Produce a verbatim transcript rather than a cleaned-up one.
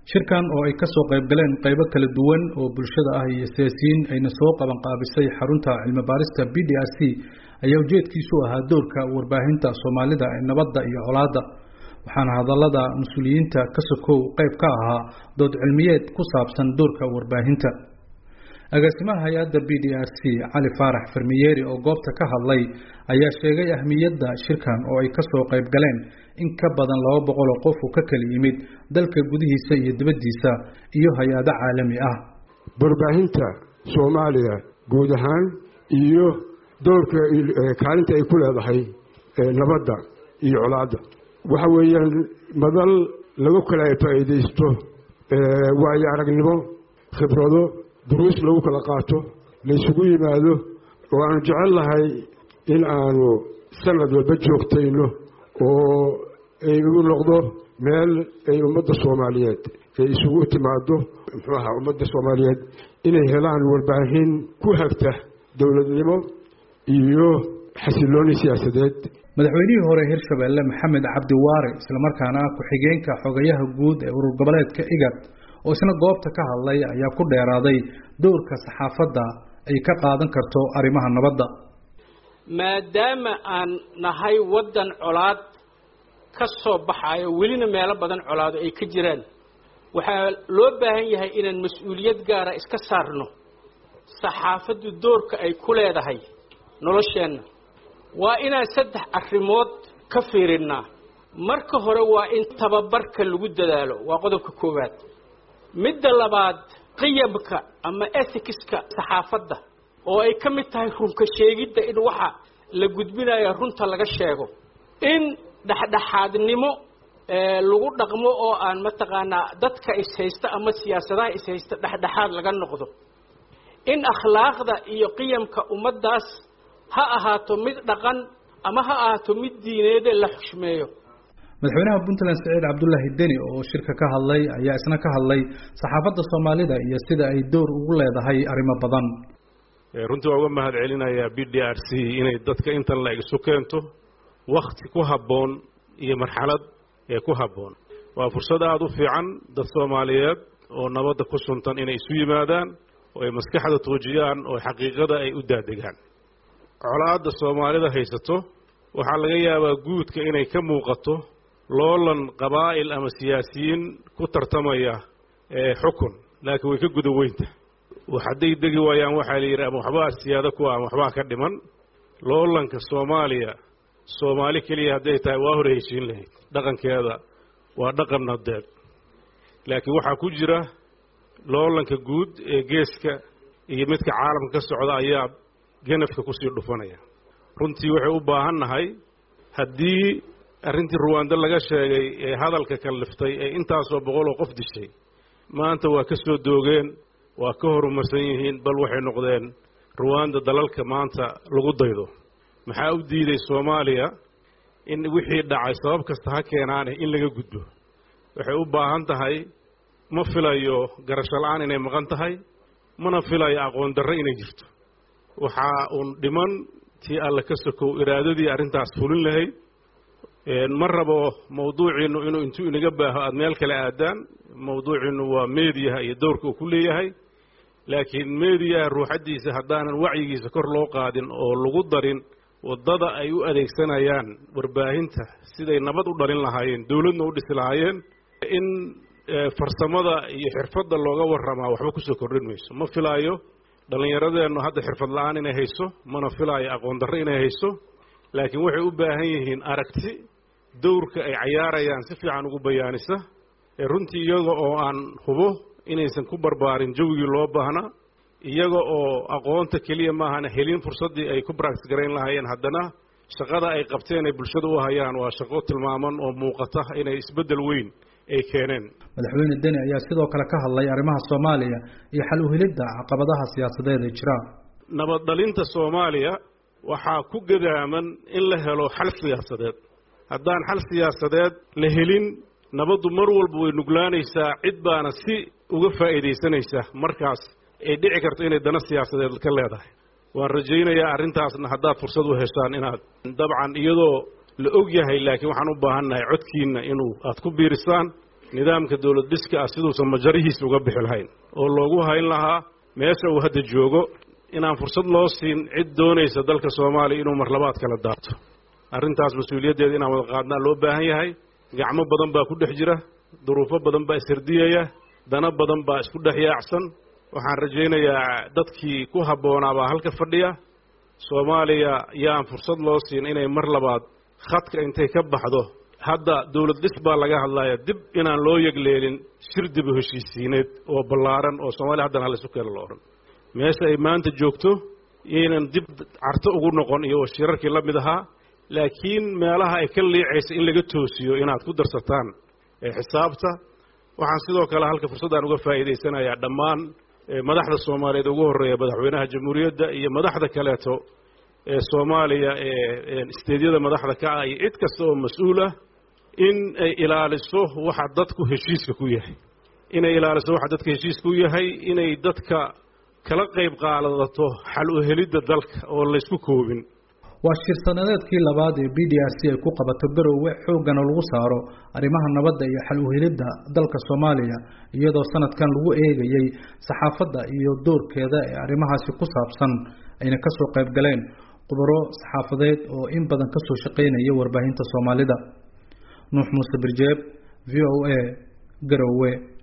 shirkan oo ay ka soo qayb galeen qaybo kala duwan oo bulshada ah iyo siyaasiyiin ayna soo qaban qaabisay xarunta cilmi baarista B D R C ayaa ujeedkiisu ahaa doorka warbaahinta Soomaalida ee nabadda iyo colaadda waxaana hadallada mas'uuliyiinta ka sokow qayb ka ahaa dood cilmiyeed ku saabsan doorka warbaahinta agaasimaha hay'adda B D R C Cali Faarax Farmiyeeri oo goobta ka hadlay ayaa sheegay ahmiyadda shirkan oo ay ka soo qayb galeen in ka badan laba boqol oo qof oo ka kala yimid dalka gudihiisa iyo dibaddiisa iyo hay'ado caalami ah warbaahinta Soomaaliya guud ahaan iyo doorka kaalinta ay ku leedahay nabadda iyo colaadda waxa weeyaan madal lagu kala faa'iideysto waayo aragnimo khibrado duruus lagu kala qaato la isugu yimaado oo aan jecel lahay in aanu sanad walba joogtayno oo ay u noqdo meel ay ummadda Soomaaliyeed ay isugu timaado maxaa ummadda Soomaaliyeed inay helaan warbaahin ku hagta dawladnimo iyo xasilooni siyaasadeed madaxweynihii hore Hirshabeelle Maxamed Cabdi Waare isla markaana ku xigeenka xogayaha guud ee urur goboleedka IGAD oo isna goobta ka hadlay ayaa ku dheeraaday doorka saxaafadda ay ka qaadan karto arrimaha nabadda maadaama aan nahay wadan colaad ka soo baxayo welina meelo badan colaado ay ka jiraan waxaa loo baahan yahay inaan mas'uuliyad gaar ah iska saarno saxaafaddu doorka ay ku leedahay nolosheena waa inaan saddex arrimood ka fiirinaa marka hore waa in tababarka lagu dadaalo waa qodobka koowaad midda labaad qiyamka ama ethicska saxaafadda oo ay ka mid tahay runka sheegidda in waxa la gudbinayo runta laga sheego in dhaxdhaxaadnimo ee lagu dhaqmo oo aan mataqaanaa dadka is haysta ama siyaasadaha is haysta dhaxdhaxaad laga noqdo in akhlaaqda iyo qiyamka ummadaas ha ahaato mid dhaqan ama ha ahaato mid diineed la xushmeeyo madaxweynaha Puntland Saciid Cabdullaahi Deni oo shirka ka hadlay ayaa isna ka hadlay saxaafadda Soomaalida iyo sida ay door ugu leedahay arrimo badan runtii waa uga mahad celinayaa B D R C inay dadka intan la isu keento waqti ku habboon iyo marxalad ee ku habboon waa fursad aad u fiican dad Soomaaliyeed oo nabadda ku suntan inay isu yimaadaan oo ay maskaxda toojiyaan oo xaqiiqada ay u daadegaan colaadda Soomaalida haysato waxa laga yaabaa guudka inay ka muuqato loolan qabaa'il ama siyaasiyiin ku tartamaya ee xukun laakiin way ka gudaweynta waxaday degi waayaan waxa la yiraahdo waxba siyaado ku ah waxba ka dhiman loolanka Soomaaliya Soomaali kaliya haday tahay waa hore heshiin lahayd dhaqankeeda waa dhaqan nadeed laakiin waxa ku jira loolanka guud ee geeska iyo midka caalamka ka socda ayaa ganafka ku sii dhufanaya runtii waxay u baahannahay haddii arrintii Rwanda laga sheegay ee hadalka ka liftay ee intaas oo boqol oo qof dishay maanta waa ka soo doogeen waa ka horumarsan yihiin bal waxay noqdeen Rwanda dalalka maanta lagu daydo maxaa u diiday Soomaaliya in wixii dhacay sabab kasta ha keenaan in laga gudbo waxay u baahan tahay ma filayo garasho la'aan inay maqan tahay mana filayo aqoon darro inay jirto waxa uu dhiman tii alla ka sokow iraadadii arrintaas fulin lahayd een marrabo mawduuciinu inuu intuu inaga baaho aad meel kale aadaan mawduuciinu waa media iyo doorka uu ku leeyahay laakiin media ruuxadiisa hadaanan wacyigiisa kor loo qaadin oo lagu darin wadada ay u adeegsanayaan warbaahinta siday nabad u dhalin lahaayeen dawladna u dhisi lahaayeen in farsamada iyo xirfadda looga warramaa waxba ku soo kordhin mayso ma filaayo dhalinyaradeenu hadda xirfad la'aan inay hayso mana filaayo aqoon darro inay hayso laakiin waxay u baahan yihiin aragti doorka ay ciyaarayaan si fiican ugu bayaanisa ee runtii iyaga oo aan hubo inaysan ku barbaarin jawigii loo baahnaa iyaga oo aqoonta kaliya ma ahana helin fursadii ay ku practice gareyn lahaayeen haddana shaqada ay qabteen ay bulshada u hayaan waa shaqo tilmaaman oo muuqata inay isbedel weyn ay keeneen madaxweyne Deni ayaa sidoo kale ka hadlay arrimaha Soomaaliya iyo xal u helidda caqabadaha siyaasadeed ee jira nabad dhalinta Soomaaliya waxaa ku gadaaman in la helo xal siyaasadeed haddaan xal siyaasadeed la helin nabaddu mar walba way nuglaanaysaa cid baana si uga faa'iideysanaysa markaas ay dhici karto inay dana siyaasadeed ka leedahay waan rajaynayaa arrintaasna haddaad fursad u heshaan inaad dabcan iyadoo la og yahay laakiin waxaan u baahannahay codkiina inuu aad ku biirisaan nidaamka dawlad dhiska ah siduusan majarihiisa uga bixi lahayn oo loogu hayn lahaa meesha uu hadda joogo inaan fursad loo siin cid doonaysa dalka Soomaaliya inuu mar labaad kala daato arrintaas mas'uuliyaddeeda inaan wada qaadnaa loo baahan yahay gacmo badan baa ku dhex jira duruufo badan baa isardiyaya dana badan baa isku dhex yaacsan waxaan rajaynayaa dadkii ku habboonaabaa halka fadhiya Soomaaliya yaan fursad loo siin inay mar labaad khadka intay ka baxdo hadda dawlad dhis baa laga hadlaya dib inaan loo yegleelin shir dib u heshiisiineed oo ballaaran oo Soomaaliya haddana hal isu kala looran meesha ay maanta joogto inaan dib carto ugu noqon iyo shirarkii la mid ahaa laakiin meelaha ay ka liicayso in laga toosiyo inaad ku darsataan ee xisaabta waxaan sidoo kale halka fursadaan uga faa'iideysanayaa dhammaan madaxda Soomaaliyeed ugu horeeya madaxweynaha jamhuuriyadda iyo madaxda kaleeto ee Soomaaliya ee isteediyada madaxda ka ah cid kasta oo mas'uul ah in ay ilaaliso waxa dadku heshiiska ku yahay inay ilaaliso waxa dadka heshiiska ku yahay inay dadka kala qayb qaadato xal u helidda dalka oo la isku koobin waa shir sanadeedkii labaad ee B D R C ay ku qabato Garowe xoogana lagu saaro arrimaha nabadda iyo xal u helidda dalka Soomaaliya iyadoo sanadkan lagu eegayay saxaafadda iyo doorkeeda ee arrimahaasi ku saabsan ayna ka soo qayb galeen khubaro saxaafadeed oo in badan ka soo shaqeynaya warbaahinta Soomaalida Nuux Muuse Birjeeb V O A Garowe